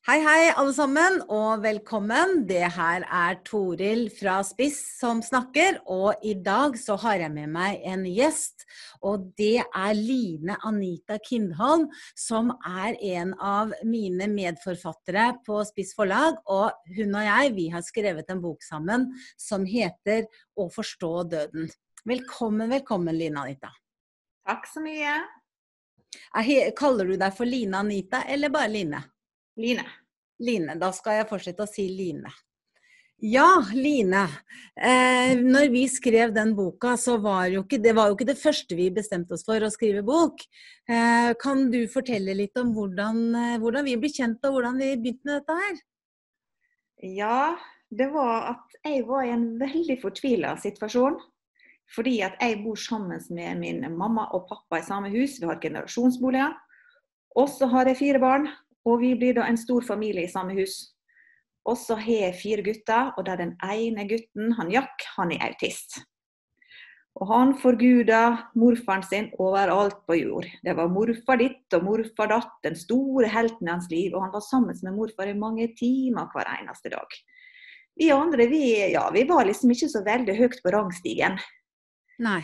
Hei, hei alle sammen, og velkommen. Det her Toril fra Spiss som snakker, og i dag så har jeg med meg en gjest, og det Line Anita Kindholm, som en av mine medforfattere på Spiss forlag, og hun og jeg, vi har skrevet en bok sammen som heter Å forstå døden. Velkommen, velkommen Line Anita. Takk så mye. Kaller du deg for Line Anita, eller bare Line? Line. Line, da skal jeg fortsette å si Line. Ja, Line. Når vi skrev den boka, så var jo ikke det første vi bestemte oss for å skrive bok. Kan du fortelle litt om hvordan vi ble kjent, og hvordan vi begynte med dette her? Ja, det var at jeg var i en veldig fortvilet situasjon. Fordi at jeg bor sammen med min mamma og pappa i samme hus. Vi har generasjonsboliger. Og så har jeg 4 barn. Og vi blir da en stor familie i samme hus. Og så har jeg 4 gutter, og der den ene gutten, han Jack, han autist. Og han forgudet morfaren sin overalt på jord. Det var morfar ditt og morfar datt, den store helten i hans liv, og han var sammen med morfar i mange timer hver eneste dag. Vi andre, vi var liksom ikke så veldig høyt på rangstigen. Nei.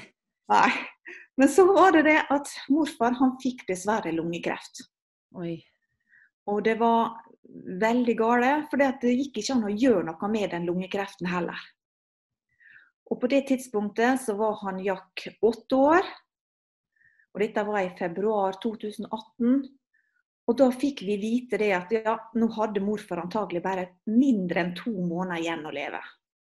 Men så var det at morfar, han fikk dessverre lungekreft. Oi. Og det var veldig gale, for det gikk ikke an å gjøre noe med den lungekreften heller. Og på det tidspunktet så var han Jack 8 år, og dette var i februar 2018. Og da fikk vi vite det at nå hadde morfar antagelig bare mindre enn 2 måneder igjen å leve.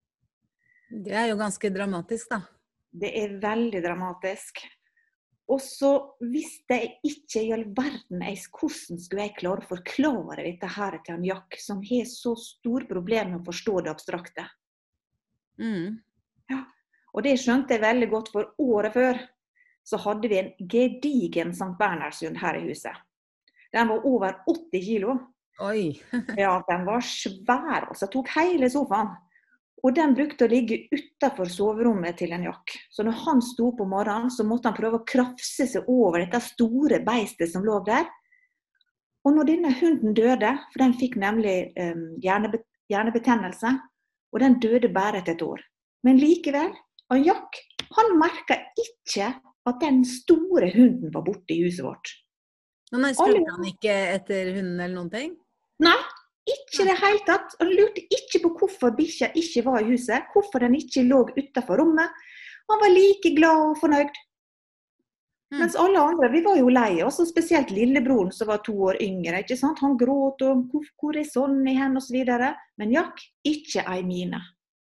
Det jo ganske dramatisk da. Det veldig dramatisk. Og så visste jeg ikke i all verden hvordan skulle jeg klare å forklare dette her til han Jack, som har så store problemer med å forstå det abstrakte. Ja, og det skjønte jeg veldig godt, for året før så hadde vi en gedigen Sankt Bernhardshund her i huset. Den var over 80 kilo. Oi. Ja, den var svær, og så tok hele sofaen. Og den brukte å ligge utenfor soverommet til en Jack. Så når han sto på morgenen, så måtte han prøve å krafse seg over dette store beistet som lå der. Og når denne hunden døde, for den fikk nemlig hjernebetennelse, og den døde bare etter 1 år. Men likevel, og Jack, han merket ikke at den store hunden var borte i huset vårt. Men spurte han ikke etter hunden eller noen ting? Nei. Ikke det helt tatt. Han lurte ikke på hvorfor bikkja ikke var i huset, hvorfor den ikke lå utenfor rommet. Han var like glad og fornøyd. Mens alle andre, vi var jo lei oss, og spesielt lillebroren som var 2 år yngre, ikke sant? Han gråt og hvor Sonny hen og så videre. Men Jack, ikke ei mine.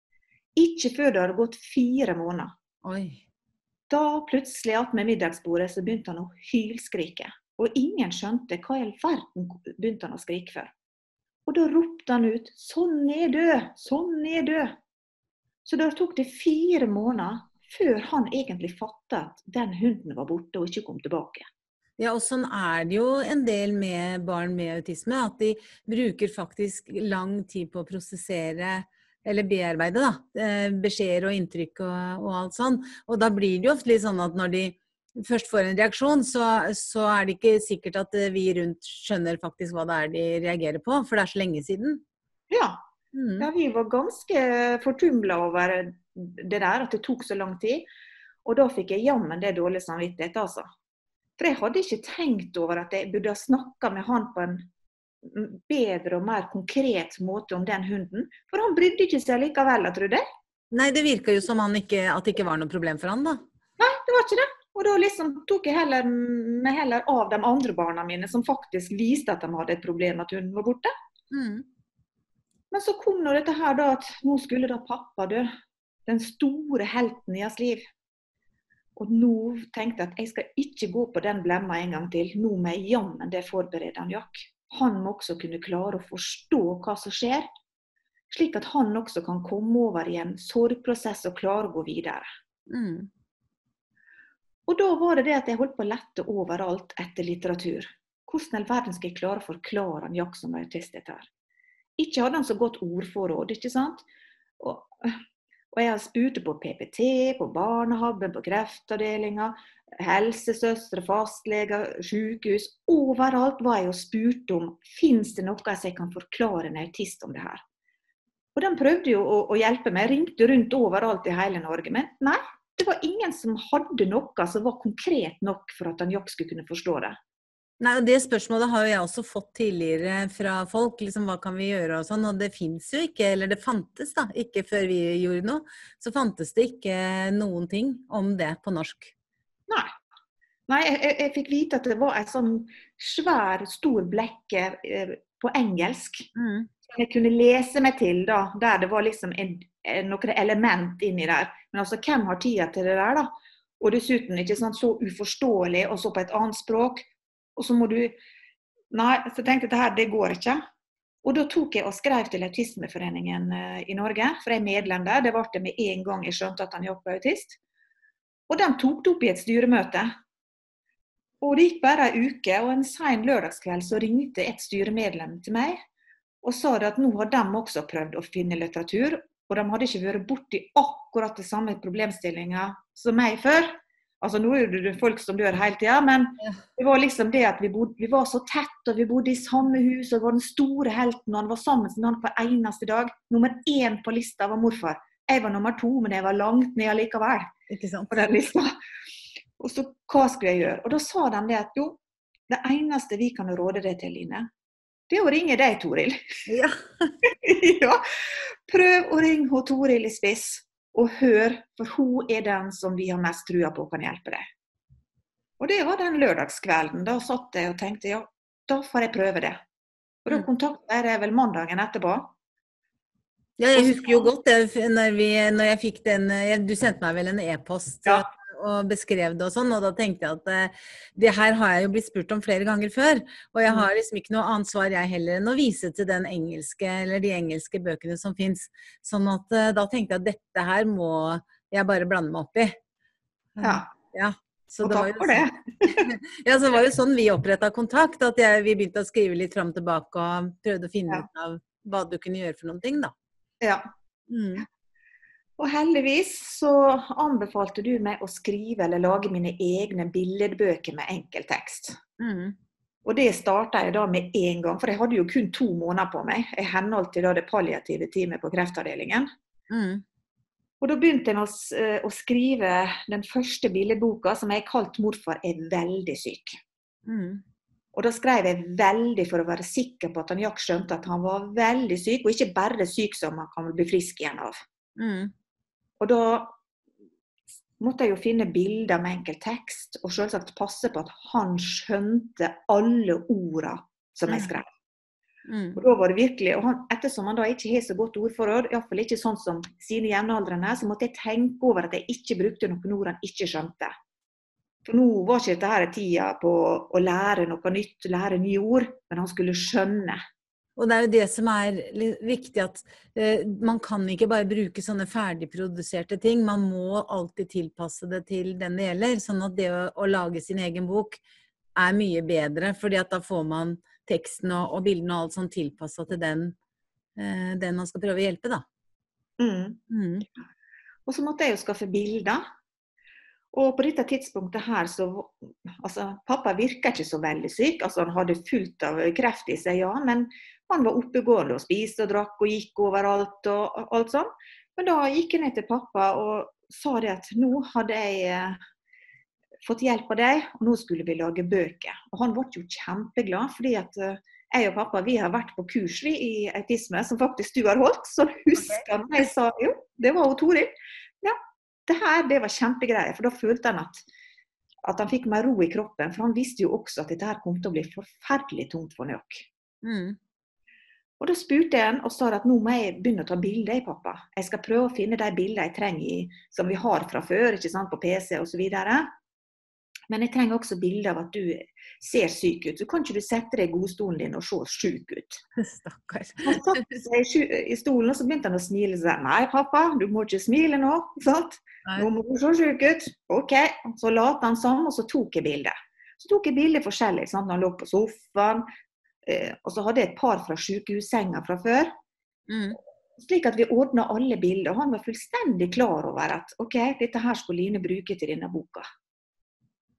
Ikke før det hadde gått 4 måneder. Oi. Da plutselig at med middagsbordet så begynte han å hylskrike. Og ingen skjønte hva i all verden begynte han å skrike for. Og da ropte han ut, Sonny død, Sonny død. Så da tok det 4 måneder før han egentlig fattet at den hunden var borte og ikke kom tilbake. Ja, og sånn det jo en del med barn med autisme, at de bruker faktisk lang tid på å prosessere, eller bearbeide da, beskjeder og inntrykk og alt sånn. Og da blir det jo ofte litt sånn at når de først får en reaksjon, så det ikke sikkert at vi rundt skjønner faktisk hva det de reagerer på, for det så lenge siden. Ja, vi var ganske fortumlet over det der, at det tok så lang tid. Og da fikk jeg jammen det dårlig samvittighet, altså. For jeg hadde ikke tenkt over at jeg burde ha snakket med han på en bedre og mer konkret måte om den hunden. For han brydde ikke seg likevel, tror jeg. Nei, det virket jo som at det ikke var noe problem for han da. Nei, det var ikke det. Og da liksom tok jeg heller av de andre barna mine, som faktisk viste at de hadde et problem at hunden var borte. Men så kom nå dette her da, at nå skulle da pappa dø. Den store helten i hans liv. Og nå tenkte jeg at jeg skal ikke gå på den blemma en gang til. Nå må jeg jammen det forberede han Jack. Han må også kunne klare å forstå hva som skjer, slik at han også kan komme over i en sorgprosess og klare å gå videre. Og da var det at jeg holdt på å lette overalt etter litteratur. Hvordan i all verden skal jeg klare å forklare han Jack som autist dette her? Ikke hadde han så godt ordforråd, ikke sant? Og jeg har spurt på PPT, på barnehaben, på kreftavdelingen. helsesøstre, fastleger, sykehus, overalt var jeg og spurte om, finnes det noe jeg kan forklare en autist om det her? Og de prøvde jo å hjelpe meg, ringte rundt overalt i hele Norge, men nei, det var ingen som hadde noe som var konkret nok for at han Jack skulle kunne forstå det. Nei, og det spørsmålet har jo jeg også fått tidligere fra folk, liksom hva kan vi gjøre og sånn, og det finnes jo ikke, eller det fantes da, ikke før vi gjorde noe, så fantes det ikke noen ting om det på norsk. Nei, jeg fikk vite at det var en sånn svær, stor blekke på engelsk, som jeg kunne lese meg til da, der det var liksom noen element inni der. Men altså, hvem har tida til det der da? Og dessuten, ikke sant, så uforståelig, og så på et annet språk, og så må du... Nei, så tenkte jeg, det her, det går ikke. Og da tok jeg og skrev til Autismeforeningen i Norge, for jeg er medlem der. Det var det med en gang jeg skjønte at han Jack var autist. Og de tok det opp i et styremøte. Og det gikk bare en uke, og en sen lørdagskveld så ringte et styremedlem til meg, og sa det at nå har de også prøvd å finne litteratur, og de hadde ikke vært borti akkurat det samme problemstillinger som meg før. Altså nå er det folk som dør hele tiden, men det var liksom det at vi var så tett, og vi bodde i samme hus, og det var den store helten, og han var sammen med han hver eneste dag. Nummer 1 på lista var morfar. Jeg var nummer 2, men jeg var langt ned likevel. Ikke sant? På den lista. Og så, hva skulle jeg gjøre? Og da sa de det at jo, det eneste vi kan råde deg til, Line, det er å ringe deg, Toril. Ja. Ja, prøv å ringe Toril i Spiss, og hør, for hun er den som vi har mest trua på kan hjelpe deg. Og det var den lørdagskvelden, da satt jeg og tenkte, ja, da får jeg prøve det. Og da kontaktet jeg vel mandagen etterpå. Ja, jeg husker jo godt det, når jeg fikk den, du sendte meg vel en e-post og beskrev det og sånn, og da tenkte jeg at det her har jeg jo blitt spurt om flere ganger før, og jeg har liksom ikke noe annet svar jeg heller enn å vise til den engelske, eller de engelske bøkene som finnes. Sånn at da tenkte jeg at dette her må jeg bare blande meg opp i. Ja. Så og takk for det. Ja, så var det sånn vi opprettet kontakt, at vi begynte å skrive litt frem og tilbake og prøvde å finne ut av hva du kunne gjøre for noen ting da. Ja. Og heldigvis så anbefalte du meg å skrive eller lage mine egne billedbøker med enkel tekst. Og det startet jeg da med en gang, for jeg hadde jo kun 2 måneder på meg. Jeg henholdt til da det palliative teamet på kreftavdelingen. Og da begynte jeg å skrive den første billedboka som jeg kalt Morfar er veldig syk. Og da skrev jeg veldig for å være sikker på at han Jack skjønte at han var veldig syk, og ikke bare syk som han kan bli frisk igjen av. Og da måtte jeg jo finne bilder med enkel tekst, og selvsagt passe på at han skjønte alle ordene som jeg skrev. Og da var det virkelig, og ettersom han da ikke har så godt ordforråd, i hvert fall ikke sånn som sine jevnaldrende, så måtte jeg tenke over at jeg ikke brukte noen ord han ikke skjønte. For nå var ikke dette her tida på å lære noe nytt, lære nye ord, men han skulle skjønne. Og det er jo det som er viktig, at man kan ikke bare bruke sånne ferdigproduserte ting, man må alltid tilpasse det til den det gjelder, sånn at det å lage sin egen bok er mye bedre, fordi at da får man teksten og bildene og alt sånn tilpasset til den man skal prøve å hjelpe da. Og så måtte jeg jo skaffe bilder. Og på dette tidspunktet her, altså pappa virker ikke så veldig syk, altså han hadde fullt av kreft i seg, ja, men han var oppegående og spiste og drakk og gikk overalt og alt sånn. Men da gikk jeg ned til pappa og sa det at nå hadde jeg fått hjelp av deg, og nå skulle vi lage bøker. Og han var jo kjempeglad, fordi at jeg og pappa, vi har vært på kurs i autisme, som faktisk du har holdt, så husker han, jeg sa, jo, det var jo Toril. Ja. Det var kjempegreier, for da følte han at han fikk mer ro i kroppen, for han visste jo også at dette her kom til å bli forferdelig tungt for Jack. Og da spurte jeg han og sa at nå må jeg begynne å ta bilder, pappa. Jeg skal prøve å finne de bildene jeg trenger som vi har fra før, ikke sant, på PC og så videre. Men jeg trenger også bilder av at du ser syk ut. Så kan ikke du sette deg i godstolen din og se syk ut. Stakkars. Han satt seg i stolen, og så begynte han å smile. Så sa, nei, pappa, du må ikke smile nå, sant? Nå må du se syk ut. Ok, så lot han sånn, og så tok jeg bildet. Så tok jeg bildet forskjellig, sant? Han lå på sofaen, og så hadde jeg et par fra sykehussenga fra før. Slik at vi ordnet alle bilder, og han var fullstendig klar over at ok, dette her skulle Line bruke til denne boka.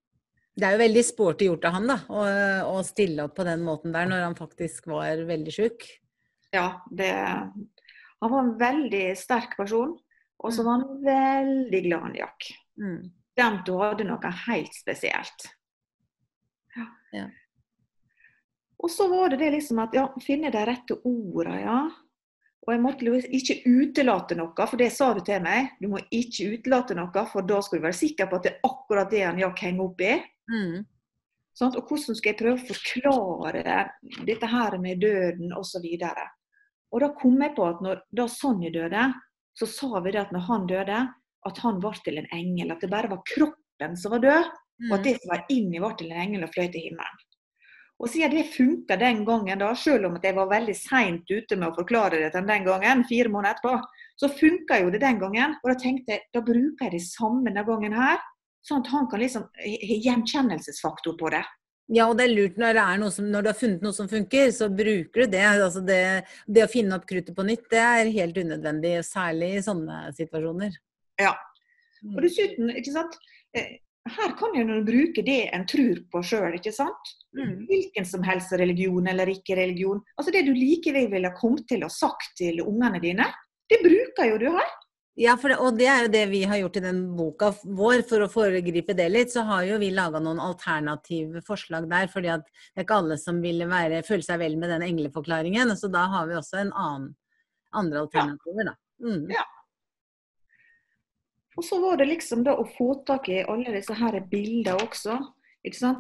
Det er jo veldig sporty gjort av han da, å stille opp på den måten der når han faktisk var veldig syk. Ja, han var en veldig sterk person, og så Mm. var han veldig glad i Jack. Mm. De to hadde noe helt spesielt. Ja. Og så var det liksom at, ja, finne de rette ordene, ja. Og jeg måtte ikke utelate noe, for det sa du til meg. Du må ikke utelate noe, for da skal du være sikker på at det er akkurat det han Jack henger opp i. Mm. Sånn, og hvordan skal jeg prøve å forklare dette her med døden og så videre. Og da kom jeg på at da Sonny døde, så sa vi det at når han døde, at han var til en engel, at det bare var kroppen som var død, og at det som var inni var til en engel og fløy til himmelen. Og siden det funket den gangen da, selv om at jeg var veldig sent ute med å forklare det til den gangen, 4 måneder etterpå, så funket jo det den gangen, og da tenkte jeg, da bruker jeg det samme denne gangen her, sånn at han kan liksom ha gjenkjennelsesfaktor på det. Ja, og det er lurt når når du har funnet noe som funker, så bruker du det. Altså det å finne opp kruttet på nytt, det er helt unødvendig, særlig i sånne situasjoner. Ja, og dessuten, ikke sant, her kan jo noen bruke det en tror på selv, ikke sant? Hvilken som helst religion eller ikke religion. Altså det du likevel ville ha kommet til og sagt til ungene dine, det bruker jo du her. Ja, og det er jo det vi har gjort i den boka vår. For å foregripe det litt, så har jo vi laget noen alternative forslag der, fordi at det er ikke alle som ville føle seg vel med den engleforklaringen, så da har vi også andre alternativer da. Ja. Og så var det liksom da å få tak i alle disse her bilder også, ikke sant?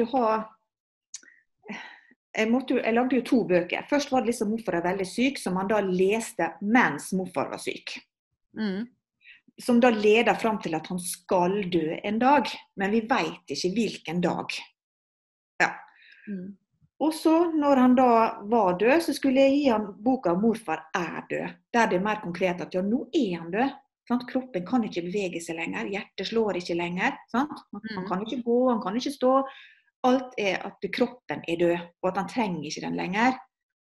Jeg lagde jo 2 bøker. Først var det liksom morfar er veldig syk, som han da leste mens morfar var syk. Som da leder frem til at han skal dø en dag, men vi vet ikke hvilken dag. Ja. Og så når han da var død, så skulle jeg gi han boka 'Morfar er død'. Der det er mer konkret at ja, nå er han død. Sant? Kroppen kan ikke bevege seg lenger, hjertet slår ikke lenger. Sant? Han kan ikke gå, han kan ikke stå. Alt er at kroppen er død, og at han trenger ikke den lenger.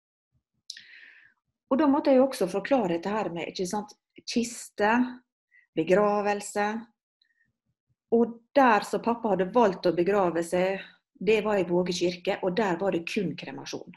Og da måtte jeg jo også forklare dette her med, ikke sant, kiste, begravelse. Og der så pappa hadde valgt å begrave seg, det var i Våge kirke, og der var det kun kremasjon.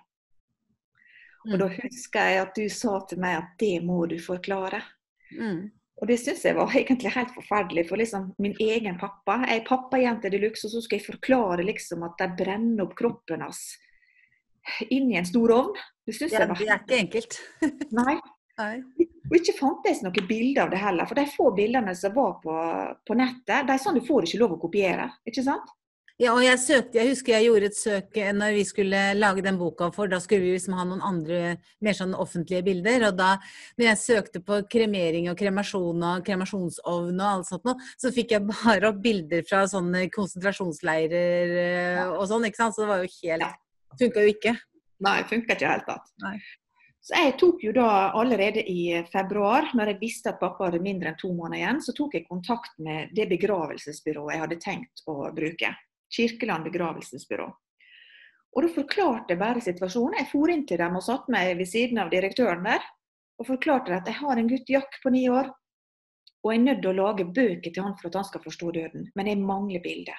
Og da husker jeg at du sa til meg at det må du forklare. Og det synes jeg var egentlig helt forferdelig, for liksom min egen pappa, jeg er pappajente de luxe, og så skal jeg forklare liksom at de brenner opp kroppen hans inn i en stor ovn. Det synes jeg var... Det er ikke enkelt. Nei. Og ikke fantes noen bilder av det heller, for de få bildene som var på nettet, de sånn du får ikke lov å kopiere, ikke sant? Ja, og jeg husker jeg gjorde et søk når vi skulle lage den boka, for da skulle vi liksom ha noen andre, mer sånn offentlige bilder, og da, når jeg søkte på kremering og kremasjon og kremasjonsovn og alt sånt noe, så fikk jeg bare opp bilder fra sånne konsentrasjonsleirer og sånn, ikke sant? Så det var jo funket jo ikke. Nei, funket ikke helt tatt. Nei. Så jeg tok jo da allerede i februar, når jeg visste at pappa hadde mindre enn 2 måneder igjen, så tok jeg kontakt med det begravelsesbyrået jeg hadde tenkt å bruke. Kirkeland begravelsesbyrå. Og da forklarte jeg bare situasjonen. Jeg for inn til dem og satt meg ved siden av direktøren der, og forklarte at jeg har en gutt Jack på 9 år, og jeg er nødt til å lage bøker til han for at han skal forstå døden, men jeg mangler bilder.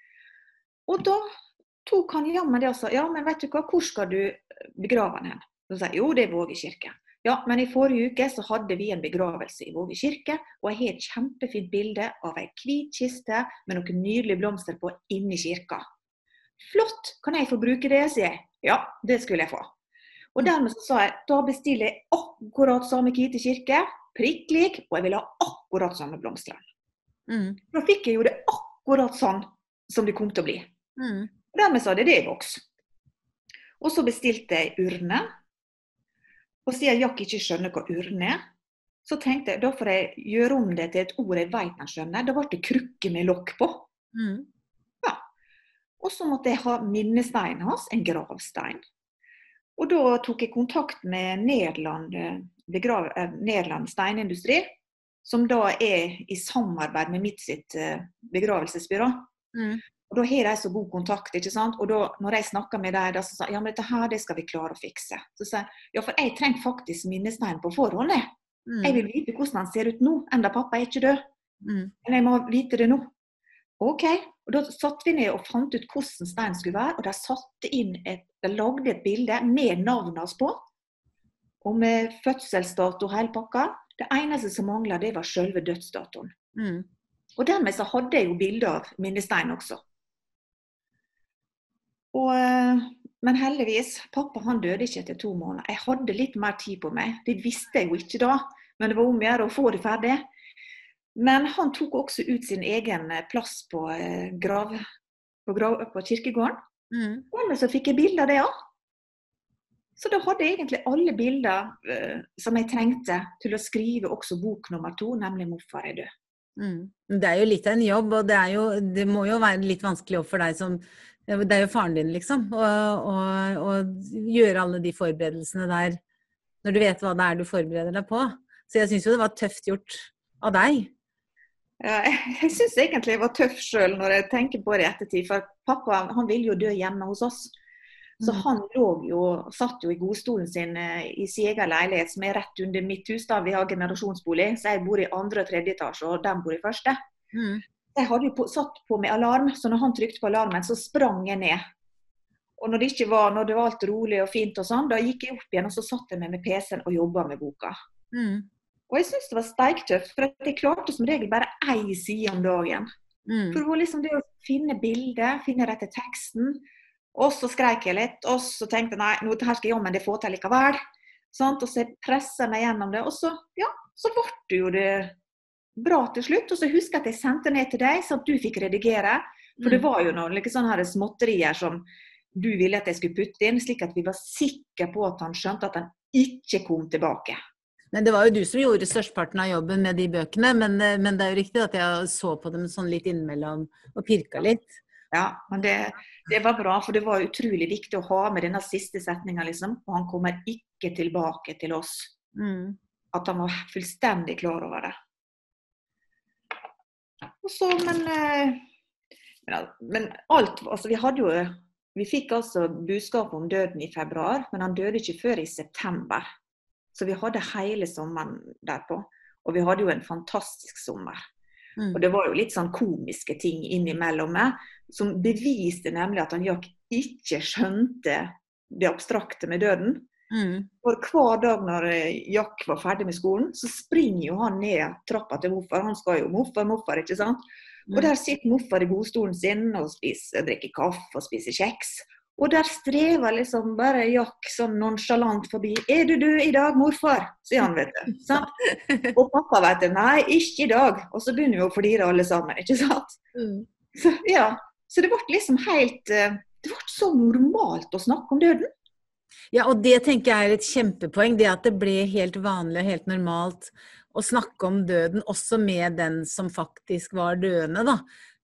Og da tok han jammen det og sa, ja, men vet du hva, hvor skal du begrave han hen? Så sa jeg, jo, det er Våge kirke. Ja, men i forrige uke så hadde vi en begravelse i Våge kirke, og jeg har et kjempefint bilde av en hvit kiste med noen nydelige blomster på inni kirka. Flott, kan jeg få bruke det, sier jeg. Ja, det skulle jeg få. Og dermed så sa jeg, da bestiller jeg akkurat samme hvite kirke, prikklik, og jeg vil ha akkurat samme blomster. Da fikk jeg jo det akkurat sånn som det kom til å bli. Og dermed sa det i boks. Og så bestilte jeg urne. Og siden Jack ikke skjønner hva urne er, så tenkte jeg, da får jeg gjøre om det til et ord jeg vet han skjønner. Da ble det krukke med lokk på. Ja. Og så måtte jeg ha minnesteinen hans, en gravstein. Og da tok jeg kontakt med Nederland steinindustri, som da er i samarbeid med mitt sitt begravelsesbyrå. Og da har de så god kontakt, ikke sant? Og da, når jeg snakker med dem, så sier jeg, ja, men dette her, det skal vi klare å fikse. Så sier jeg, ja, for jeg trenger faktisk minnestein på forhånd, jeg. Jeg vil vite hvordan han ser ut nå, enda pappa er ikke død. Men jeg må vite det nå. Ok, og da satt vi ned og fant ut hvordan steinen skulle være, og de lagde et bilde med navnet oss på, og med fødselsdato og hele pakka. Det eneste som manglet, det var selve dødsdatoen. Og dermed så hadde jeg jo bilder av minnesteinen også. Men heldigvis, pappa han døde ikke etter 2 måneder. Jeg hadde litt mer tid på meg, det visste jeg jo ikke da, men det var om å gjøre å få det ferdig. Men han tok også ut sin egen plass på kirkegården. Og så fikk jeg bilder av det også. Så da hadde jeg egentlig alle bilder som jeg trengte til å skrive også bok nummer 2, nemlig Morfar er død. Det er jo litt av en jobb, og det må jo være litt vanskelig for deg det er jo faren din liksom, å gjøre alle de forberedelsene der, når du vet hva det er du forbereder deg på. Så jeg synes jo det var tøft gjort av deg. Ja, jeg synes egentlig jeg var tøff selv når jeg tenker på det i ettertid, for pappa han ville jo dø hjemme hos oss. Så han satt jo i godstolen sin i sin egen leilighet, som rett under mitt hus da, vi har generasjonsbolig, så jeg bor i 2. og 3. etasje, og de bor i 1. Jeg hadde jo satt på med alarm, så når han trykte på alarmen, så sprang jeg ned. Og når det var alt rolig og fint og sånn, da gikk jeg opp igjen, og så satt jeg med PC-en og jobbet med boka. Og jeg synes det var steiktøft, for jeg klarte som regel bare 1 side om dagen. For det var liksom det å finne bilder, finne rette teksten, og så skrek jeg litt, og så tenkte jeg, nei, her skal jeg jammen det få til likevel. Og så presset meg gjennom det, og så ble det jo det bra til slutt. Og så husker jeg at jeg sendte ned til deg, så at du fikk redigere, for det var jo noen sånne her småtterier som du ville at jeg skulle putte inn, slik at vi var sikre på at han skjønte at han ikke kom tilbake. Men det var jo du som gjorde størstparten av jobben med de bøkene, men det er jo riktig at jeg så på dem sånn litt innimellom og pirka litt. Ja, men det var bra, for det var utrolig viktig å ha med denne siste setningen, liksom, og han kommer ikke tilbake til oss. At han var fullstendig klar over det. Og så, men alt, altså vi fikk altså budskap om døden i februar, men han døde ikke før i september. Så vi hadde hele sommeren derpå, og vi hadde jo en fantastisk sommer. Og det var jo litt sånn komiske ting innimellom meg, som beviste nemlig at han Jack ikke skjønte det abstrakte med døden. For hver dag når Jack var ferdig med skolen, så springer jo han ned trappa til morfar. Han skal jo morfar, ikke sant? Og der sitter morfar i godstolen sin og drikker kaffe og spiser kjeks. Og der strever liksom bare Jack sånn nonchalant forbi. Er du død i dag, morfar? Sier han, vet du. Sant? Og pappa vet det, nei, ikke i dag. Og så begynner vi å flire alle sammen, ikke sant? Så det ble liksom det ble så normalt å snakke om døden. Ja, og det tenker jeg er et kjempepoeng, det at det ble helt vanlig og helt normalt å snakke om døden, også med den som faktisk var døende, da.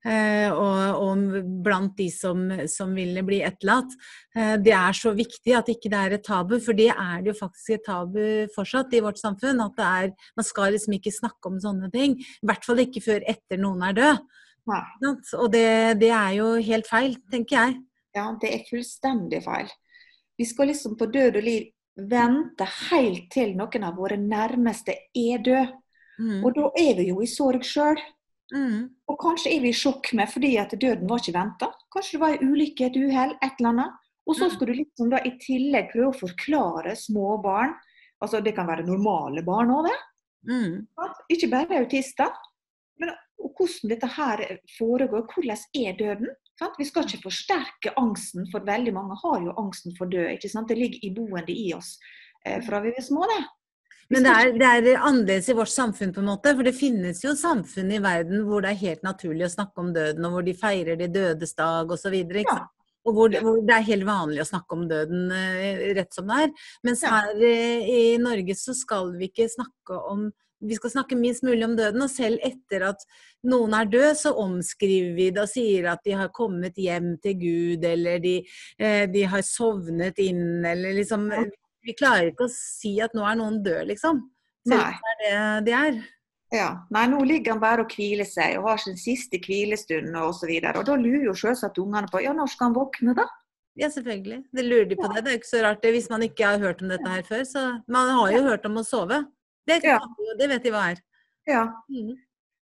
Og blant de som ville bli etterlatt. Det er så viktig at ikke det er et tabu, for det er det jo faktisk et tabu fortsatt i vårt samfunn, at man skal liksom ikke snakke om sånne ting, i hvert fall ikke før etter noen er død. Og det er jo helt feil, tenker jeg. Ja, det er fullstendig feil. Vi skal liksom på død og liv vente helt til noen av våre nærmeste er død. Og da er vi jo i sorg selv. Og kanskje er vi i sjokk med fordi at døden var ikke ventet. Kanskje det var en ulykke, et uheld, et eller annet. Og så skal du liksom da i tillegg prøve å forklare små barn, altså det kan være normale barn også, ikke bare autister, men hvordan dette her foregår, hvordan er døden? Sant? Vi skal ikke forsterke angsten, for veldig mange har jo angsten for død, ikke sant? Det ligger iboende i oss fra vi er små, det. Men det er annerledes i vårt samfunn på en måte, for det finnes jo samfunn i verden hvor det er helt naturlig å snakke om døden, og hvor de feirer de dødes dag og så videre, ikke sant? Og hvor det er helt vanlig å snakke om døden rett som det er. Mens her i Norge så skal vi ikke snakke om, vi skal snakke minst mulig om døden, og selv etter at noen er død, så omskriver vi det og sier at de har kommet hjem til Gud, eller de har sovnet inn, eller liksom... Vi klarer ikke å si at nå er noen død, liksom. Selv om det er det er. Ja, nei, nå ligger han bare og hviler seg, og har sin siste hvilestund og så videre. Og da lurer jo selvsagt ungene på, ja, når skal han våkne da? Ja, selvfølgelig. Det lurer de på det. Det er ikke så rart det, hvis man ikke har hørt om dette her før. Så man har jo hørt om å sove. Det vet de hva er. Ja.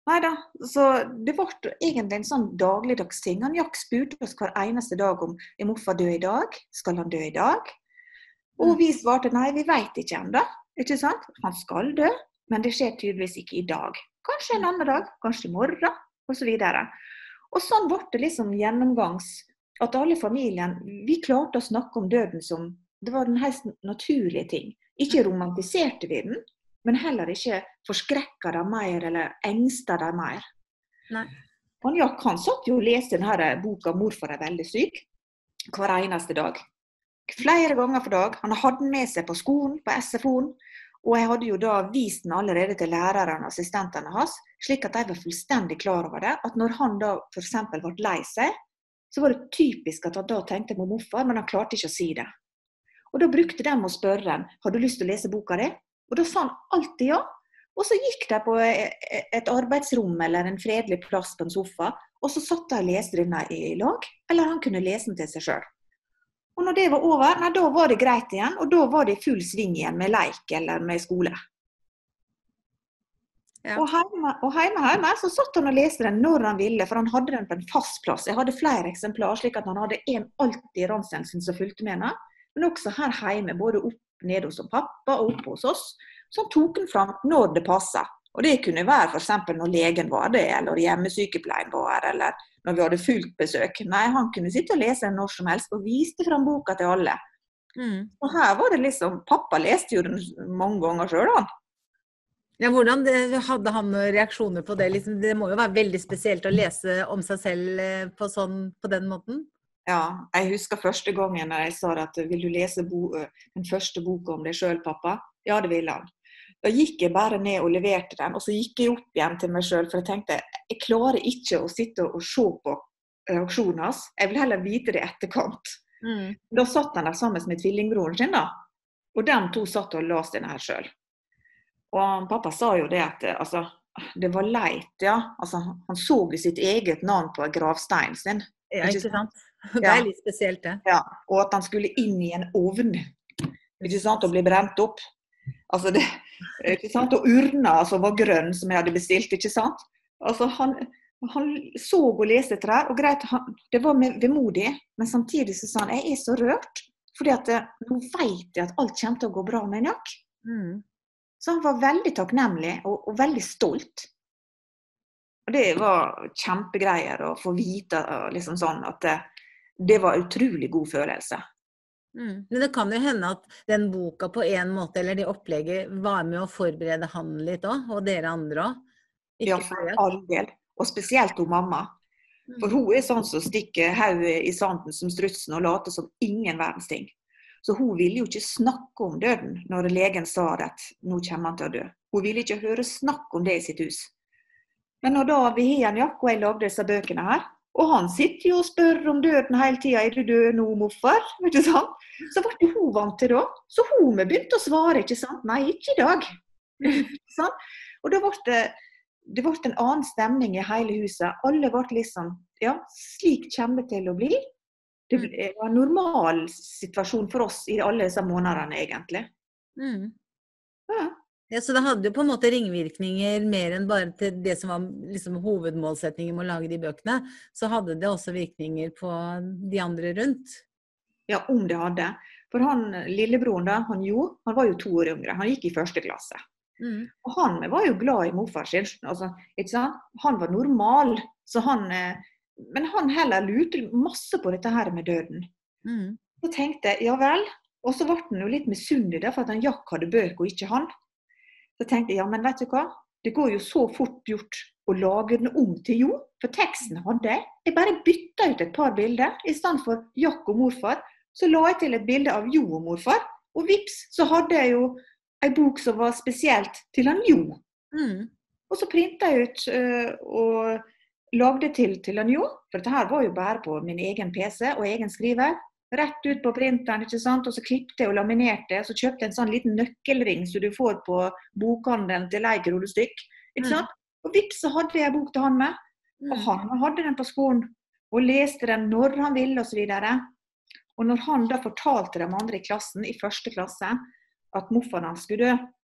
Neida, så det var egentlig en sånn dagligdags ting. Han Jack spurte oss hver eneste dag om morfar død i dag? Skal han dø i dag? Og vi svarte nei, vi vet ikke enda. Ikke sant? Han skal dø, men det skjer tydeligvis ikke i dag. Kanskje en annen dag, kanskje i morgen, og så videre. Og sånn ble det liksom gjennomgangs, at alle familien, vi klarte å snakke om døden som, det var den helt naturlige ting. Ikke romantiserte vi den, men heller ikke forskrekket dem mer, eller engstet dem mer. Nei. Han Jack, han satt jo og leste denne boka «Morfar er veldig syk», hver eneste dag. Flere ganger for dag. Han hadde den med seg på skolen, på SFO-en, og jeg hadde jo da vist den allerede til lærerne og assistentene hans, slik at de var fullstendig klar over det, at når han da for eksempel ble lei seg, så var det typisk at han da tenkte på morfar, men han klarte ikke å si det. Og da brukte de å spørre han, har du lyst til å lese boka di? Og da sa han alltid ja. Og så gikk de på et arbeidsrom eller en fredelig plass på en sofa, og så satt de og leste denne i lag, eller han kunne lese den til seg selv. Og når det var over, da var det greit igjen, og da var det full sving igjen med leik eller med skole. Ja. Og hjemme så satt han og leste den når han ville, for han hadde den på en fast plass. Jeg hadde flere eksemplar, slik at han hadde en alltid i randsendelsen som fulgte med henne, men også her hjemme, både opp nede hos pappa og oppe hos oss, så han tok den fram når det passet. Og det kunne være for eksempel når legen var det, eller hjemmesykepleien var, eller når vi hadde fullt besøk. Nei, han kunne sitte og lese når som helst, og viste fram boka til alle. Og her var det liksom, pappa leste jo den mange ganger selv, han. Ja, hvordan hadde han reaksjoner på det? Liksom, det må jo være veldig spesielt å lese om seg selv på den måten. Ja, jeg husker første gangen når jeg sa at vil du lese den første boka om deg selv, pappa? Ja, det ville han. Da gikk jeg bare ned og leverte den, og så gikk jeg opp igjen til meg selv, for jeg tenkte, jeg klarer ikke å sitte og se på reaksjonen hans. Jeg vil heller vite det etterkant. Da satt han der sammen med tvillingbroren sin da, og de to satt og leste denne her selv. Og pappa sa jo det at, altså, det var leit, ja. Altså, han så jo sitt eget navn på gravsteinen sin. Ja, ikke sant? Det er litt spesielt det. Ja, og at han skulle inn i en ovn, ikke sant, og bli brent opp. Altså det, ikke sant, og urna som var grønn som jeg hadde bestilt, ikke sant. Altså han så og leste etter her, og greit, det var vemodig, men samtidig så sa han, jeg er så rørt, fordi at nå vet jeg at alt kommer til å gå bra med Jack. Så han var veldig takknemlig og veldig stolt. Og det var kjempegreier å få vite liksom sånn at det var utrolig god følelse. Men det kan jo hende at den boka på en måte, eller det opplegget, var med å forberede han litt også, og dere andre også. Ja, for all del. Og spesielt hun mamma. For hun er sånn som stikker hodet i sanden som strutsen og later som ingen verdens ting. Så hun ville jo ikke snakke om døden når legen sa at nå kommer han til å dø. Hun ville ikke høre snakk om det i sitt hus. Men når da vi har en Jack, og jeg lagde disse bøkene her, og han sitter jo og spør om døden hele tiden, er du død nå, morfar? Vet du sant? Så ble hun vant til det. Så hun begynte å svare, ikke sant? Nei, ikke i dag. Sånn? Og da ble det en annen stemning i hele huset. Alle ble liksom, ja, slik kommer det til å bli. Det var en normal situasjon for oss i alle disse månedene, egentlig. Ja. Ja, så det hadde jo på en måte ringvirkninger mer enn bare til det som var liksom hovedmålsetningen med å lage de bøkene, så hadde det også virkninger på de andre rundt. Ja, om det hadde. For han, lillebroren da, han var jo 2 år yngre, han gikk i 1. klasse. Og han var jo glad i morfar sin, altså, ikke sant? Han var normal, så men han heller lurte masse på dette her med døden. Så tenkte jeg, ja vel, og så ble han jo litt misunnelig da, for at han Jack hadde bøk og ikke han. Så tenkte jeg, ja, men vet du hva? Det går jo så fort gjort å lage den om til Jo, for teksten hadde jeg. Jeg bare bytta ut et par bilder. I stedet for Jack og morfar, så la jeg til et bilde av Jo og morfar. Og vips, så hadde jeg jo en bok som var spesielt til han Jo. Og så printet jeg ut og lagde til han Jo. For dette her var jo bare på min egen PC og egen skriver. Rett ut på printeren, ikke sant? Og så klippte jeg og laminerte, så kjøpte jeg en sånn liten nøkkelring som du får på bokhandelen til leikrodestykk, ikke sant? Og vips, så hadde jeg bok til han med, og han hadde den på skolen, og leste den når han ville, og så videre. Og når han da fortalte de andre i klassen, i 1. klasse, at morfaren hans skulle dø,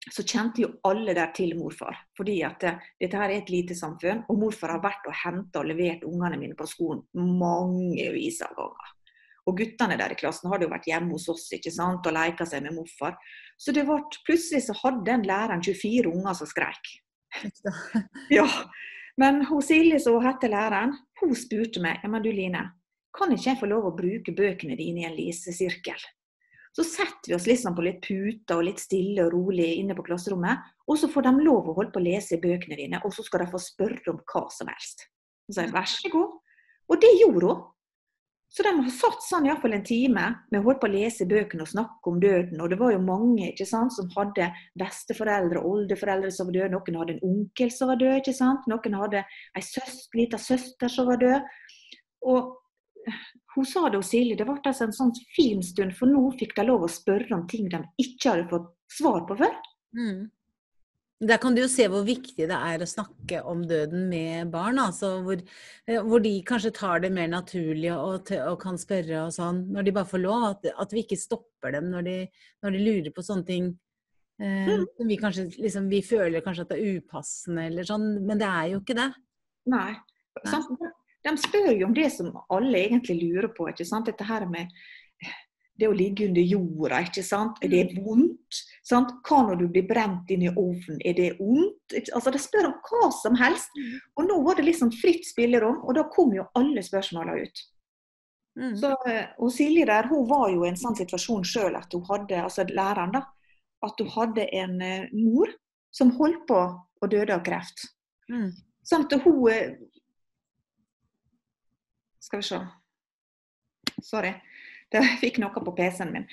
så kjente jo alle der til morfar. Fordi at dette her et lite samfunn, og morfar har vært og hentet og levert ungene mine på skolen mangevis av ganger. Og guttene der i klassen hadde jo vært hjemme hos oss, ikke sant, og leket seg med morfar. Så det var, plutselig så hadde den læreren 24 unger som skrek. Ja, men hun Silje, som hette læreren, hun spurte meg, ja, men du Line, kan ikke jeg få lov å bruke bøkene dine i en lesesirkel? Så setter vi oss liksom på litt puter og litt stille og rolig inne på klasserommet, og så får de lov å holde på å lese i bøkene dine, og så skal de få spørre om hva som helst. Så sa jeg, vær så god. Og det gjorde hun. Så de har satt sånn i hvert fall en time med å holde på å lese bøkene og snakke om døden, og det var jo mange, ikke sant, som hadde besteforeldre og oldeforeldre som var døde, noen hadde en onkel som var død, ikke sant, noen hadde en liten søster som var død, og hun sa det hos Silje, det var altså en sånn fin stund, for nå fikk de lov å spørre om ting de ikke hadde fått svar på før. Der kan du jo se hvor viktig det er å snakke om døden med barn, altså hvor de kanskje tar det mer naturlig og kan spørre og sånn, når de bare får lov, at vi ikke stopper dem når de lurer på sånne ting, som vi kanskje, liksom, vi føler kanskje at det er upassende eller sånn, men det er jo ikke det. Nei. Sant? De spør jo om det som alle egentlig lurer på, ikke sant? Dette her med det å ligge under jorda, ikke sant? Er det vondt? Sant? Hva når du blir brent inn i ovnen? Er det ondt? Altså, de spør om hva som helst. Og nå var det liksom fritt spillerom, og da kom jo alle spørsmålene ut. Så, og Silje der, hun var jo i en sånn situasjon selv at hun hadde, altså læreren da, at hun hadde en mor som holdt på å døde av kreft. Sånn at hun... Skal vi se. Sorry, jeg fikk noe på PC-en min.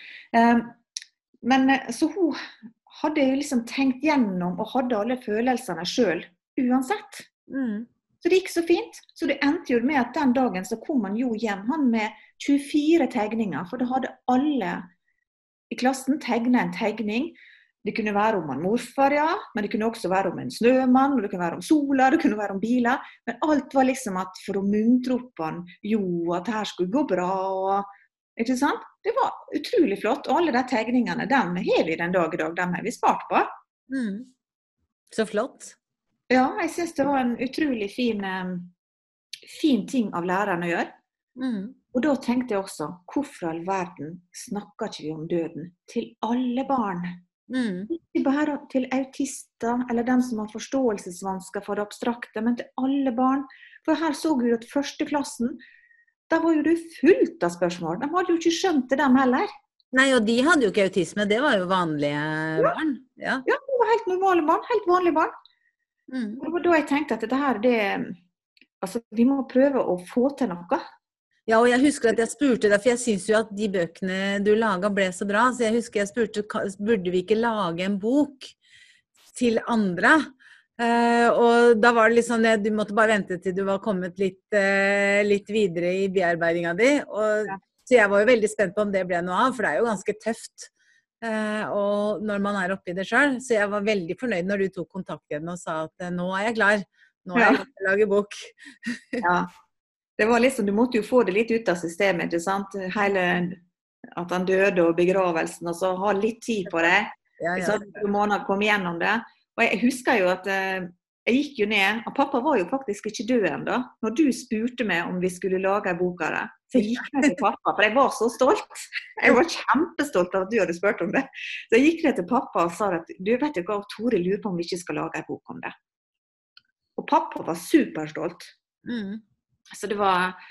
Men så hun hadde jo liksom tenkt gjennom og hadde alle følelsene selv, uansett. Så det gikk så fint. Så det endte jo med at den dagen så kom han jo hjem, han med 24 tegninger, for da hadde alle i klassen tegnet en tegning. Det kunne være om en morfar, ja, men det kunne også være om en snømann, og det kunne være om sola, det kunne være om biler, men alt var liksom at for å muntre opp han, jo, at her skulle gå bra, ikke sant? Det var utrolig flott, og alle de tegningene, dem har vi den dag i dag, dem har vi spart på. Så flott. Ja, jeg synes det var en utrolig fin ting av læreren å gjøre. Og da tenkte jeg også, hvorfor all verden snakker ikke vi om døden til alle barn? Ikke bare til autister eller dem som har forståelsesvansker for det abstrakte, men til alle barn. For her så vi jo at første klassen, da var jo det fullt av spørsmål. De hadde jo ikke skjønt det dem heller. Nei, og de hadde jo ikke autisme, det var jo vanlige barn. Ja, det var helt normale barn, helt vanlige barn. Og det var da jeg tenkte at dette her, altså vi må prøve å få til noe. Ja, og jeg husker at jeg spurte deg, for jeg synes jo at de bøkene du laget ble så bra, så jeg husker jeg spurte, burde vi ikke lage en bok til andre? Og da var det litt sånn, du måtte bare vente til du var kommet litt videre i bearbeidingen din, så jeg var jo veldig spent på om det ble noe av, for det er jo ganske tøft, og når man er oppe i det selv, så jeg var veldig fornøyd når du tok kontakt igjen og sa at nå er jeg klar, nå er jeg klar til å lage bok. Ja. Det var liksom, du måtte jo få det litt ut av systemet, ikke sant? Hele, at han døde og begravelsen, og så ha litt tid på det. Så du måneder kom igjennom det. Og jeg husker jo at jeg gikk jo ned, og pappa var jo faktisk ikke død ennå, når du spurte meg om vi skulle lage en bok av det. Så jeg gikk ned til pappa, for jeg var så stolt. Jeg var kjempestolt av at du hadde spurt om det. Så jeg gikk ned til pappa og sa at, du vet jo hva, Tore lurer på om vi ikke skal lage en bok om det. Og pappa var superstolt. Så det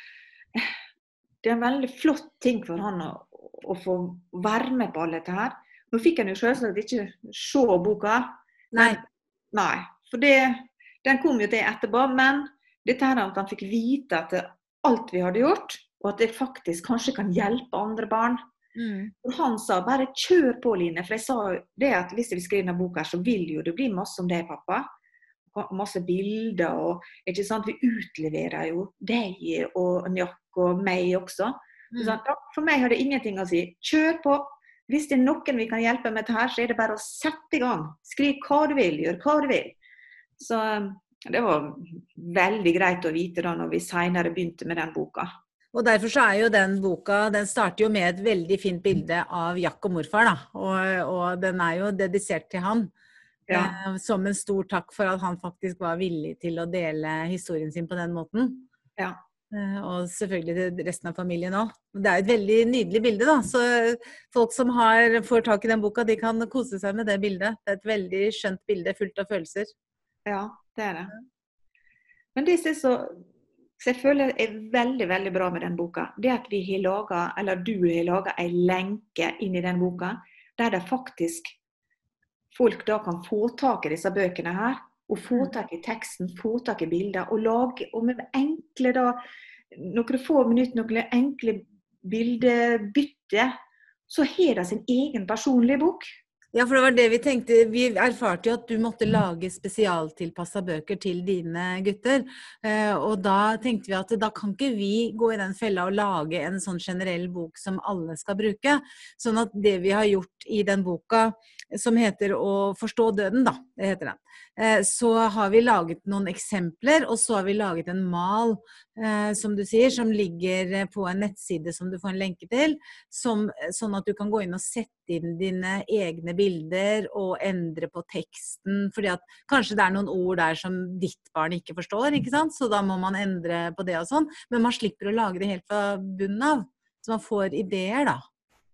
er en veldig flott ting for han å få være med på alt dette her. Nå fikk han jo selvsagt ikke se boka. Nei, for den kom jo til etterpå, men dette her at han fikk vite at alt vi hadde gjort, og at det faktisk kanskje kan hjelpe andre barn. For han sa, bare kjør på, Line, for jeg sa det at hvis vi skriver denne boka her, så vil jo det bli masse om det, pappa. Masse bilder, og ikke sant, vi utleverer jo deg og Njakk og meg også. For meg har det ingenting å si. Kjør på. Hvis det er noen vi kan hjelpe med dette her, så er det bare å sette i gang. Skriv hva du vil, gjør hva du vil. Så det var veldig greit å vite da, når vi senere begynte med den boka. Og derfor så er jo den boka, den starter jo med et veldig fint bilde av Jack og morfar da, og den er jo dedisert til han. Ja. Som en stor takk for at han faktisk var villig til å dele historien sin på den måten. Ja. Og selvfølgelig til resten av familien også. Det er et veldig nydelig bilde da, så folk som får tak i den boka, de kan kose seg med det bildet. Det er et veldig skjønt bilde, fullt av følelser. Ja, det er det. Men det som jeg føler er veldig, veldig bra med den boka, det er at vi har laget, eller du har laget en lenke inn i den boka, der det faktisk folk da kan få tak i disse bøkene her, og få tak i teksten, få tak i bilder, og med enkle da, noen få minutter, noen enkle bildebytte, så har de sin egen personlige bok. Ja, for det var det vi tenkte. Vi erfarte jo at du måtte lage spesialtilpasset bøker til dine gutter. Og da tenkte vi at da kan ikke vi gå i den fella og lage en sånn generell bok som alle skal bruke. Sånn at det vi har gjort i den boka, som heter Å forstå døden, da, det heter den. Så har vi laget noen eksempler, og så har vi laget en mal, som du sier, som ligger på en nettside som du får en lenke til, sånn at du kan gå inn og sette inn dine egne bilder og endre på teksten, fordi at kanskje det er noen ord der som ditt barn ikke forstår, ikke sant? Så da må man endre på det og sånn, men man slipper å lage det helt fra bunnen av, så man får ideer da.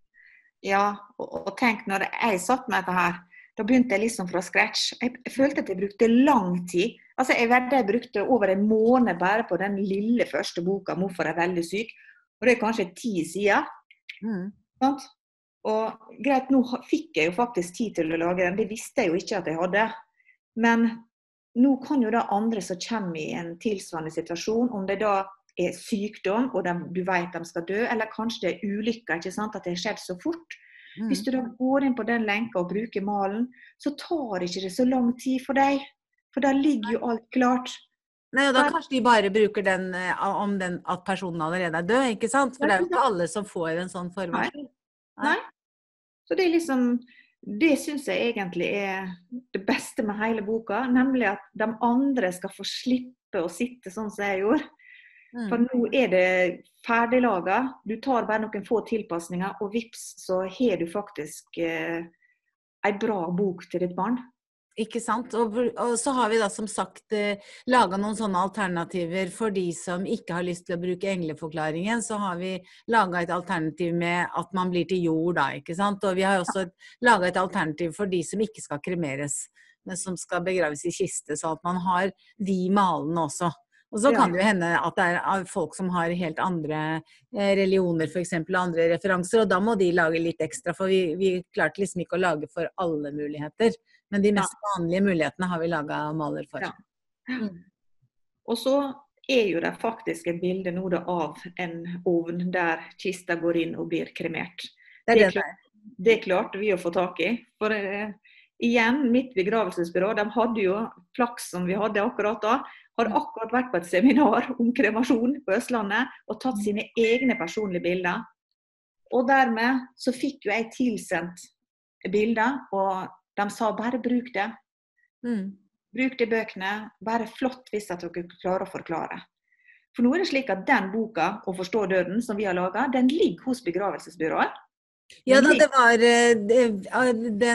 Ja, og tenk når jeg satt med dette her, da begynte jeg liksom fra scratch. Jeg følte at jeg brukte lang tid. Altså jeg brukte over en måned bare på den lille første boka, Morfar er veldig syk, og det er kanskje 10 sider. Sant? Og greit, nå fikk jeg jo faktisk tid til å lage den, det visste jeg jo ikke at jeg hadde. Men nå kan jo da andre som kommer i en tilsvarende situasjon, om det da er sykdom, og du vet de skal dø, eller kanskje det er ulykker, ikke sant, at det har skjedd så fort. Hvis du da går inn på den lenka og bruker malen, så tar ikke det så lang tid for deg, for da ligger jo alt klart. Nei, og da kanskje de bare bruker den om at personen allerede er død, ikke sant? For det er jo ikke alle som får en sånn forvarsel. Nei. Så det er liksom, det synes jeg egentlig er det beste med hele boka, nemlig at de andre skal få slippe å sitte sånn som jeg gjorde. For nå er det ferdiglaget, du tar bare noen få tilpasninger, og vips, så har du faktisk en bra bok til ditt barn. Ikke sant? Og så har vi da som sagt laget noen sånne alternativer for de som ikke har lyst til å bruke engleforklaringen, så har vi laget et alternativ med at man blir til jord da, ikke sant? Og vi har også laget et alternativ for de som ikke skal kremeres, men som skal begraves i kiste, så at man har de malene også. Og så kan det jo hende at det er folk som har helt andre religioner, for eksempel, andre referanser, og da må de lage litt ekstra, for vi klarte liksom ikke å lage for alle muligheter. Men de mest vanlige mulighetene har vi laget maler for. Ja. Og så er jo det faktisk et bilde nå av en ovn der kista går inn og blir kremert. Det klarte vi å få tak i. For igjen, mitt begravelsesbyrå, de hadde jo flaks som vi hadde akkurat da, hadde akkurat vært på et seminar om kremasjon på Østlandet og tatt sine egne personlige bilder. Og dermed så fikk jo jeg tilsendt bilder, og de sa bare bruk det. Bruk det i bøkene, bare flott hvis at dere klarer å forklare. For nå er det slik at den boka, Å forstå døden, som vi har laget, den ligger hos begravelsesbyrået. Ja, da, det var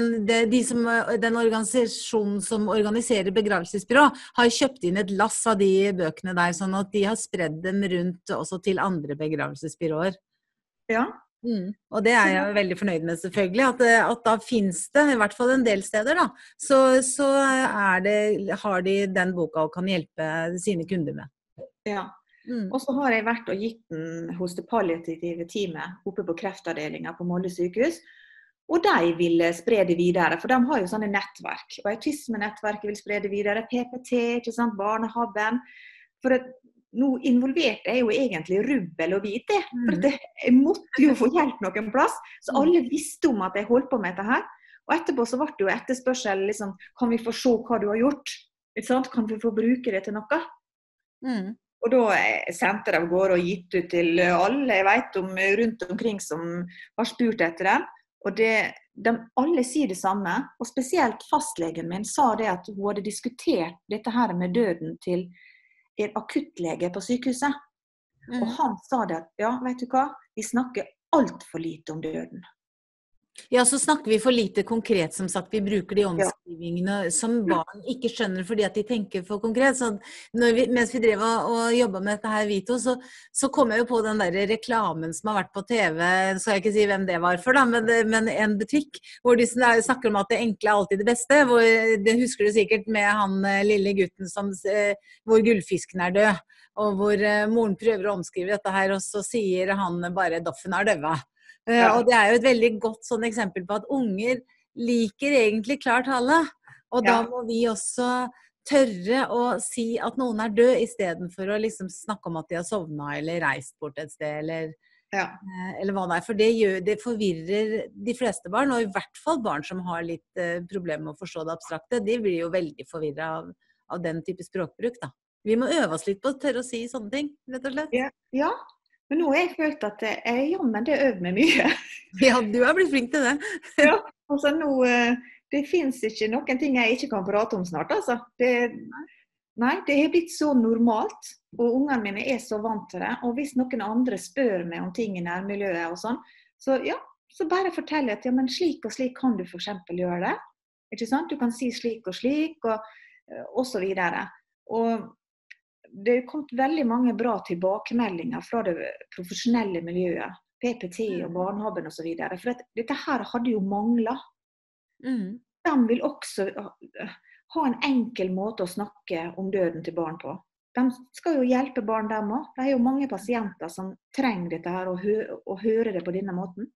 den organisasjonen som organiserer begravelsesbyrå, har kjøpt inn et lass av de bøkene der, sånn at de har spredd dem rundt også til andre begravelsesbyråer. Ja. Og det er jeg veldig fornøyd med selvfølgelig, at da finnes det, i hvert fall en del steder da, så har de den boka og kan hjelpe sine kunder med. Ja. Og så har jeg vært og gitt den hos det palliative teamet oppe på kreftavdelingen på Molde sykehus, og de vil spre det videre, for de har jo sånne nettverk, og autisme-nettverket vil spre det videre, PPT, ikke sant, barnehaben, for nå involverte jeg jo egentlig rubbel og hvite, for jeg måtte jo få hjelp noen plass, så alle visste om at jeg holdt på med dette her, og etterpå så ble det jo etterspørsel, liksom, kan vi få se hva du har gjort, ikke sant? Kan vi få bruke det til noe? Og da sendte de av gårde og gitt ut til alle jeg vet om rundt omkring som har spurt etter dem. Og de alle sier det samme, og spesielt fastlegen min sa det at hun hadde diskutert dette her med døden til en akuttlege på sykehuset. Og han sa det at, ja, vet du hva, vi snakker alt for lite om døden. Ja, så snakker vi for lite konkret, som sagt. Vi bruker de Ja. omskrivingene som barn ikke skjønner fordi at de tenker for konkret. Så mens vi drev og jobbet med dette her, Vito, så kom jeg jo på den der reklamen som har vært på TV, skal jeg ikke si hvem det var for da, men en butikk, hvor de snakker om at det enkle er alltid det beste, hvor, det husker du sikkert med han lille gutten hvor gullfisken er død, og hvor moren prøver å omskrive dette her, og så sier han bare «Doffen er døva». Og det er jo et veldig godt sånn eksempel på at unger liker egentlig klar tale, og da må vi også tørre å si at noen er død, i stedet for å liksom snakke om at de har sovnet eller reist bort et sted, eller hva det er. For det forvirrer de fleste barn, og i hvert fall barn som har litt problemer med å forstå det abstrakte, de blir jo veldig forvirret av den type språkbruk da. Vi må øve oss litt på å tørre å si sånne ting, rett og slett. Ja. Men nå har jeg følt at jammen det øver meg mye. Ja, du har blitt flink til det. Ja, altså nå, det finnes ikke noen ting jeg ikke kan prate om snart, altså. Nei, det har blitt så normalt, og ungene mine er så vant til det. Og hvis noen andre spør meg om ting i nærmiljøet og sånn, så bare fortell at, ja, men slik og slik kan du for eksempel gjøre det. Ikke sant? Du kan si slik, og så videre. Og det har kommet veldig mange bra tilbakemeldinger fra det profesjonelle miljøet, PPT og barnehagen og så videre, for dette her hadde jo manglet. De vil også ha en enkel måte å snakke om døden til barn på. De skal jo hjelpe barn dem også. Det er jo mange pasienter som trenger dette her og høre det på denne måten.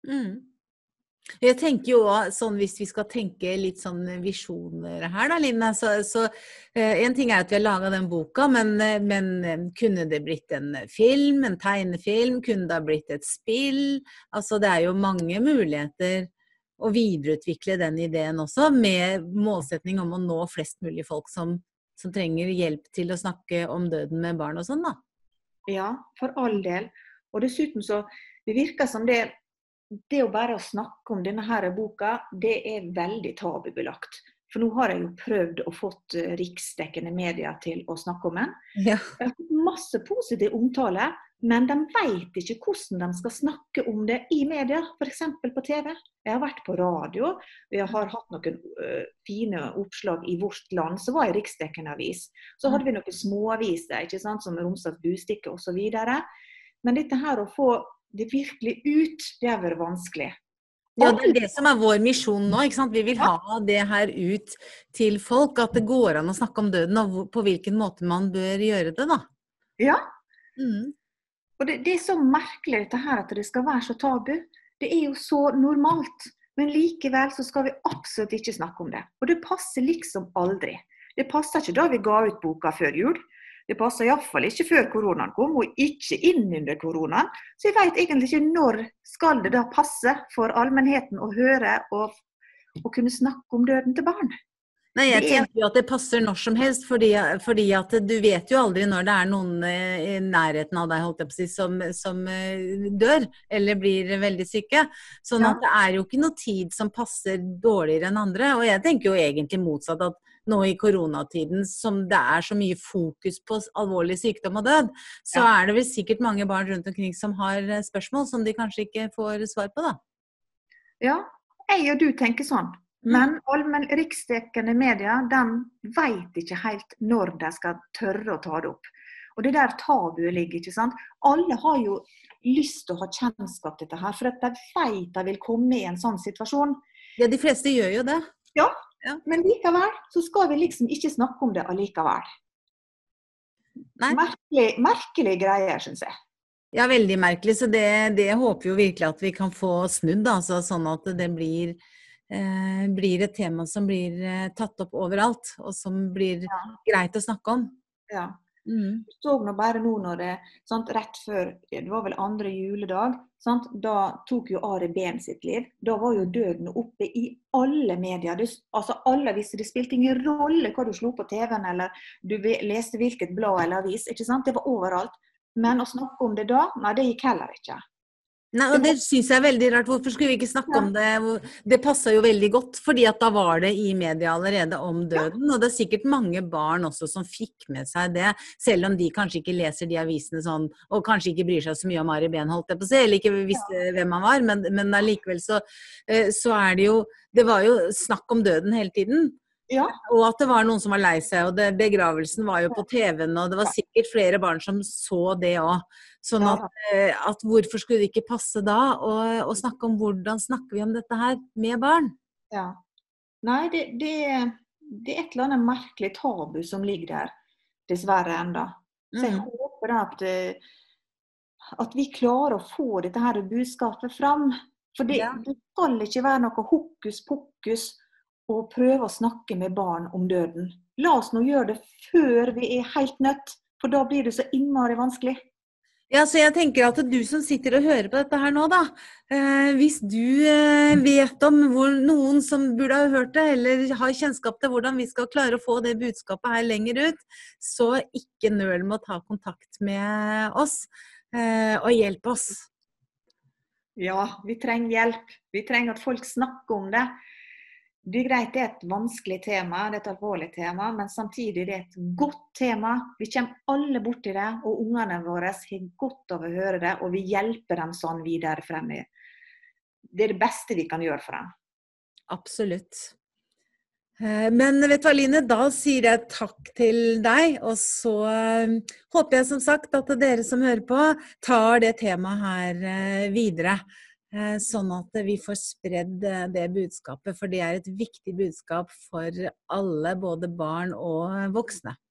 Jeg tenker jo sånn, hvis vi skal tenke litt sånn visjoner her da, Line, så en ting er at vi har laget den boka, men kunne det blitt en film, en tegnefilm, kunne det blitt et spill? Altså det er jo mange muligheter å videreutvikle den ideen også, med målsetning om å nå flest mulig folk som trenger hjelp til å snakke om døden med barn og sånn da. Ja, for all del. Og dessuten så, det virker som det å bare snakke om denne her boka, det er veldig tabubelagt. For nå har jeg jo prøvd å fått riksdekkende media til å snakke om den. Ja. Jeg har fått masse positiv omtale, men de vet ikke hvordan de skal snakke om det i media, for eksempel på TV. Jeg har vært på radio, og jeg har hatt noen fine oppslag i Vårt Land, så var jeg riksdekkende avis. Så hadde vi noen småaviser, ikke sant, som Romsdals Budstikke og så videre. Men dette her å få det virkelig ut, det har vært vanskelig. Ja, det er det som er vår misjon nå, ikke sant? Vi vil ha det her ut til folk, at det går an å snakke om døden, og på hvilken måte man bør gjøre det da. Ja. Og det er så merkelig dette her, at det skal være så tabu. Det er jo så normalt, men likevel så skal vi absolutt ikke snakke om det. Og det passer liksom aldri. Det passer ikke da vi ga ut boka før jul. Det passer i hvert fall ikke før koronaen kom, og ikke inn under koronaen. Så jeg vet egentlig ikke når skal det da passe for allmennheten å høre og kunne snakke om døden til barn. Nei, jeg tenker jo at det passer når som helst, fordi at du vet jo aldri når det er noen i nærheten av deg, holdt jeg på å si, som dør, eller blir veldig syke. Sånn at det er jo ikke noe tid som passer dårligere enn andre, og jeg tenker jo egentlig motsatt at nå i koronatiden, som det er så mye fokus på alvorlig sykdom og død, så er det vel sikkert mange barn rundt omkring som har spørsmål som de kanskje ikke får svar på da. Ja, jeg og du tenker sånn. Men allmenn riksdekkende media, de vet ikke helt når de skal tørre å ta det opp. Og det der tabuet ligger, ikke sant? Alle har jo lyst til å ha kjennskap til dette her, for at de vet de vil komme i en sånn situasjon. Ja, de fleste gjør jo det. Ja. Men likevel så skal vi liksom ikke snakke om det allikevel. Merkelig greier, synes jeg. Ja, veldig merkelig, så det håper jo virkelig at vi kan få snudd, altså, sånn at det blir et tema som blir tatt opp overalt, og som blir greit å snakke om. Ja. Jeg så nå bare nå når det, sant, rett før, det var vel 2. juledag, sant, da tok jo Ari Behn sitt liv. Da var jo døden oppe i alle medier. Altså alle aviser, det spilte ingen rolle hva du slo på TV-en, eller du leste hvilket blad eller avis, ikke sant? Det var overalt. Men å snakke om det da, nei, det gikk heller ikke. Nei, og det synes jeg er veldig rart. Hvorfor skulle vi ikke snakke Ja, om det? Det passet jo veldig godt, fordi at da var det i media allerede om ja, døden, og det er sikkert mange barn også som fikk med seg det, selv om de kanskje ikke leser de avisene sånn, og kanskje ikke bryr seg så mye om Ari Behn, holdt jeg på å si, eller ikke visste hvem han var, men allikevel så er det jo, det var jo snakk om døden hele tiden. ja, Og at det var noen som var lei seg, og begravelsen var jo på TV-en, og det var sikkert flere barn som så det også. Sånn ja, at hvorfor skulle det ikke passe da å snakke om hvordan snakker vi om dette her med barn? ja. Nei, det er et eller annet merkelig tabu som ligger der, dessverre enda. Så jeg Mm. håper da at vi klarer å få dette her budskapet fram. For det, Ja. det skal ikke være noe hokus pokus å prøve å snakke med barn om døden. La oss nå gjøre det før vi er helt nødt, for da blir det så innmari vanskelig. Ja, så jeg tenker at du som sitter og hører på dette her nå da, hvis du vet om noen som burde ha hørt det, eller har kjennskap til hvordan vi skal klare å få det budskapet her lenger ut, så ikke nøl med å ta kontakt med oss og hjelpe oss. Ja, vi trenger hjelp. Vi trenger at folk snakker om det. Det er greit, det er et vanskelig tema, det er et alvorlig tema, men samtidig det er et godt tema. Vi kommer alle bort til det, og ungene våre har godt av å høre det, og vi hjelper dem sånn videre frem. Det er det beste vi kan gjøre for dem. Absolutt. Men vet du hva, Line, da sier jeg takk til deg, og så håper jeg som sagt at dere som hører på tar det temaet her videre, sånn at vi får spredd det budskapet, for det er et viktig budskap for alle, både barn og voksne.